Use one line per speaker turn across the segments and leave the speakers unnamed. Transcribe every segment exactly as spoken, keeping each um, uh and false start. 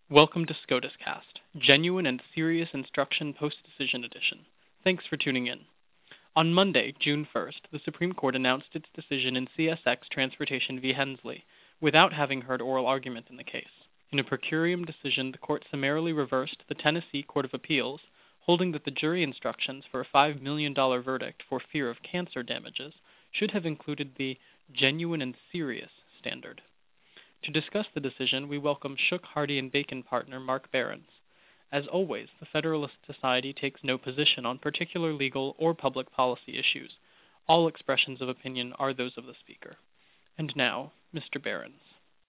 Welcome to SCOTUScast, Genuine and Serious Instruction Post-Decision Edition. Thanks for tuning in. On Monday, June first, the Supreme Court announced its decision in C S X Transportation v. Hensley, without having heard oral argument in the case. In a per curiam decision, the court summarily reversed the Tennessee Court of Appeals, holding that the jury instructions for a five million dollars verdict for fear of cancer damages should have included the genuine and serious standard. To discuss the decision, we welcome Shook, Hardy, and Bacon partner Mark Behrens. As always, the Federalist Society takes no position on particular legal or public policy issues. All expressions of opinion are those of the speaker. And now, Mister Behrens.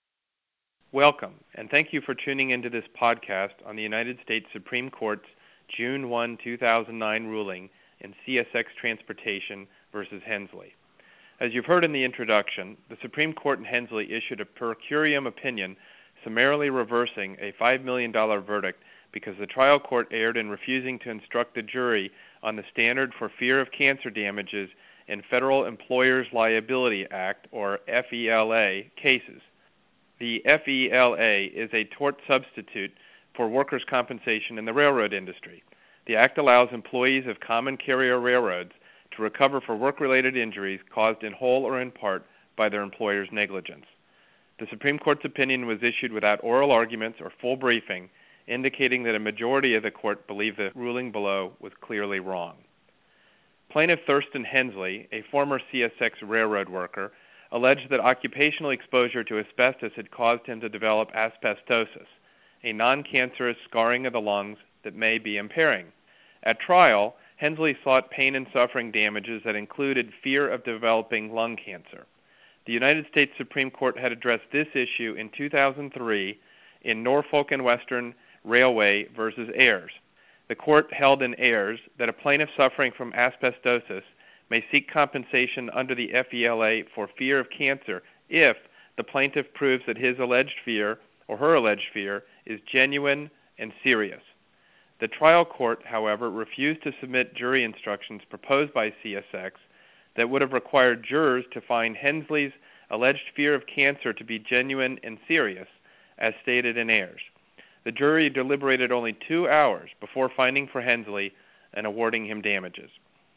Welcome, and thank you for tuning into this podcast on the United States Supreme Court's June first, two thousand nine ruling in C S X Transportation versus Hensley. As you've heard in the introduction, the Supreme Court in Hensley issued a per curiam opinion summarily reversing a five million dollars verdict because the trial court erred in refusing to instruct the jury on the standard for fear of cancer damages in Federal Employers Liability Act, or F E L A, cases. The F E L A is a tort substitute for workers' compensation in the railroad industry. The act allows employees of common carrier railroads to recover for work-related injuries caused in whole or in part by their employer's negligence. The Supreme Court's opinion was issued without oral arguments or full briefing, indicating that a majority of the court believed the ruling below was clearly wrong. Plaintiff Thurston Hensley, a former C S X railroad worker, alleged that occupational exposure to asbestos had caused him to develop asbestosis, a non-cancerous scarring of the lungs that may be impairing. At trial, Hensley sought pain and suffering damages that included fear of developing lung cancer. The United States Supreme Court had addressed this issue in two thousand three in Norfolk and Western Railway versus Ayers. The court held in Ayers that a plaintiff suffering from asbestosis may seek compensation under the F E L A for fear of cancer if the plaintiff proves that his alleged fear or her alleged fear is genuine and serious. The trial court, however, refused to submit jury instructions proposed by C S X that would have required jurors to find Hensley's alleged fear of cancer to be genuine and serious, as stated in Ayers. The jury deliberated only two hours before finding for Hensley and awarding him damages.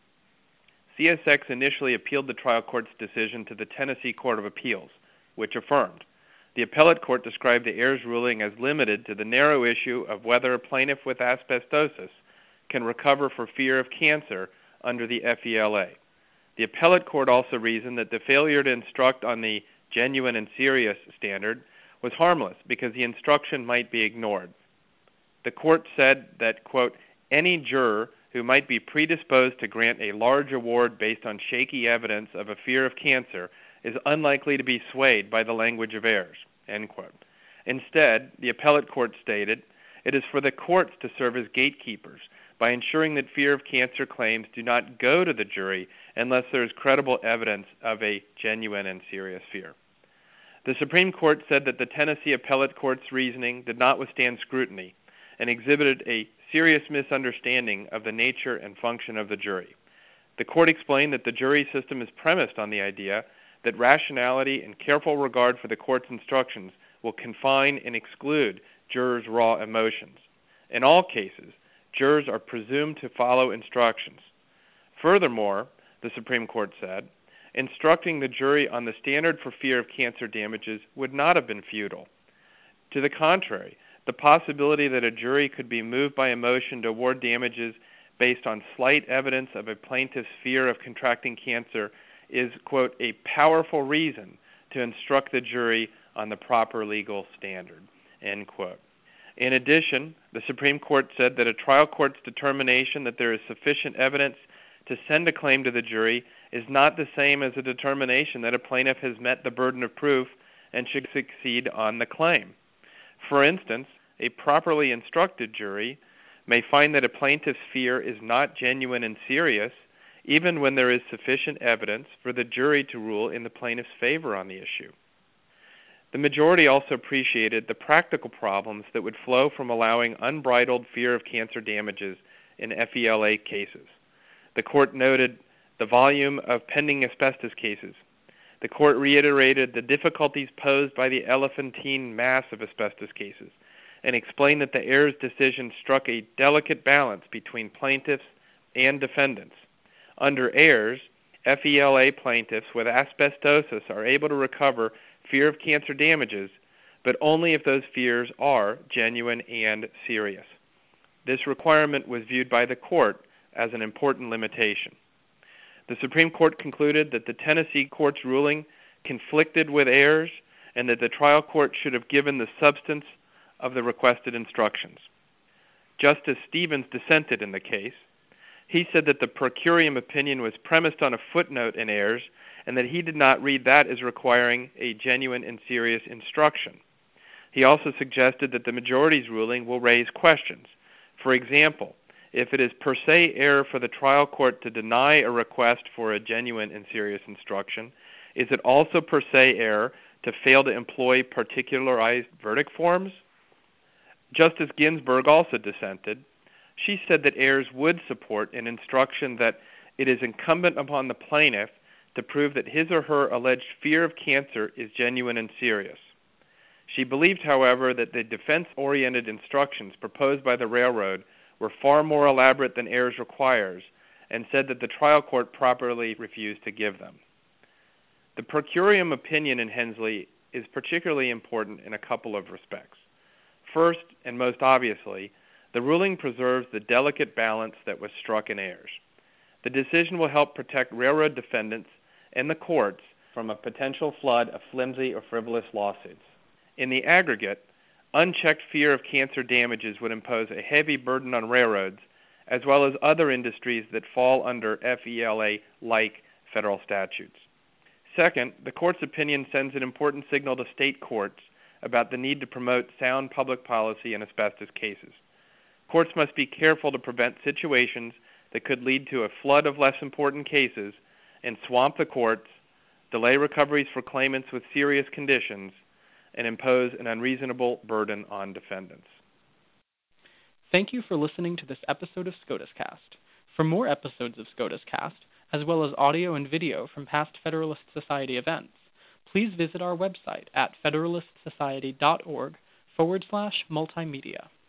C S X initially appealed the trial court's decision to the Tennessee Court of Appeals, which affirmed. The appellate court described the Ayers ruling as limited to the narrow issue of whether a plaintiff with asbestosis can recover for fear of cancer under the F E L A. The appellate court also reasoned that the failure to instruct on the genuine and serious standard was harmless because the instruction might be ignored. The court said that, quote, any juror who might be predisposed to grant a large award based on shaky evidence of a fear of cancer is unlikely to be swayed by the language of Ayers, end quote. Instead, the appellate court stated, it is for the courts to serve as gatekeepers by ensuring that fear of cancer claims do not go to the jury unless there is credible evidence of a genuine and serious fear. The Supreme Court said that the Tennessee appellate court's reasoning did not withstand scrutiny and exhibited a serious misunderstanding of the nature and function of the jury. The court explained that the jury system is premised on the idea that rationality and careful regard for the court's instructions will confine and exclude jurors' raw emotions. In all cases, jurors are presumed to follow instructions. Furthermore, the Supreme Court said, instructing the jury on the standard for fear of cancer damages would not have been futile. To the contrary, the possibility that a jury could be moved by emotion to award damages based on slight evidence of a plaintiff's fear of contracting cancer is, quote, a powerful reason to instruct the jury on the proper legal standard, end quote. In addition, the Supreme Court said that a trial court's determination that there is sufficient evidence to send a claim to the jury is not the same as a determination that a plaintiff has met the burden of proof and should succeed on the claim. For instance, a properly instructed jury may find that a plaintiff's fear is not genuine and serious even when there is sufficient evidence for the jury to rule in the plaintiff's favor on the issue. The majority also appreciated the practical problems that would flow from allowing unbridled fear of cancer damages in F E L A cases. The court noted the volume of pending asbestos cases. The court reiterated the difficulties posed by the elephantine mass of asbestos cases and explained that the Ayers decision struck a delicate balance between plaintiffs and defendants. Under Ayers, F E L A plaintiffs with asbestosis are able to recover fear of cancer damages, but only if those fears are genuine and serious. This requirement was viewed by the court as an important limitation. The Supreme Court concluded that the Tennessee court's ruling conflicted with Ayers and that the trial court should have given the substance of the requested instructions. Justice Stevens dissented in the case. He said that the per curiam opinion was premised on a footnote in Ayers and that he did not read that as requiring a genuine and serious instruction. He also suggested that the majority's ruling will raise questions. For example, if it is per se error for the trial court to deny a request for a genuine and serious instruction, is it also per se error to fail to employ particularized verdict forms? Justice Ginsburg also dissented. She said that Ayers would support an instruction that it is incumbent upon the plaintiff to prove that his or her alleged fear of cancer is genuine and serious. She believed, however, that the defense-oriented instructions proposed by the railroad were far more elaborate than Ayers requires, and said that the trial court properly refused to give them. The per curiam opinion in Hensley is particularly important in a couple of respects. First, and most obviously, the ruling preserves the delicate balance that was struck in Ayers. The decision will help protect railroad defendants and the courts from a potential flood of flimsy or frivolous lawsuits. In the aggregate, unchecked fear of cancer damages would impose a heavy burden on railroads, as well as other industries that fall under F E L A-like federal statutes. Second, the court's opinion sends an important signal to state courts about the need to promote sound public policy in asbestos cases. Courts must be careful to prevent situations that could lead to a flood of less important cases and swamp the courts, delay recoveries for claimants with serious conditions, and impose an unreasonable burden on defendants.
Thank you for listening to this episode of SCOTUScast. For more episodes of SCOTUScast, as well as audio and video from past Federalist Society events, please visit our website at federalistsociety.org forward slash multimedia.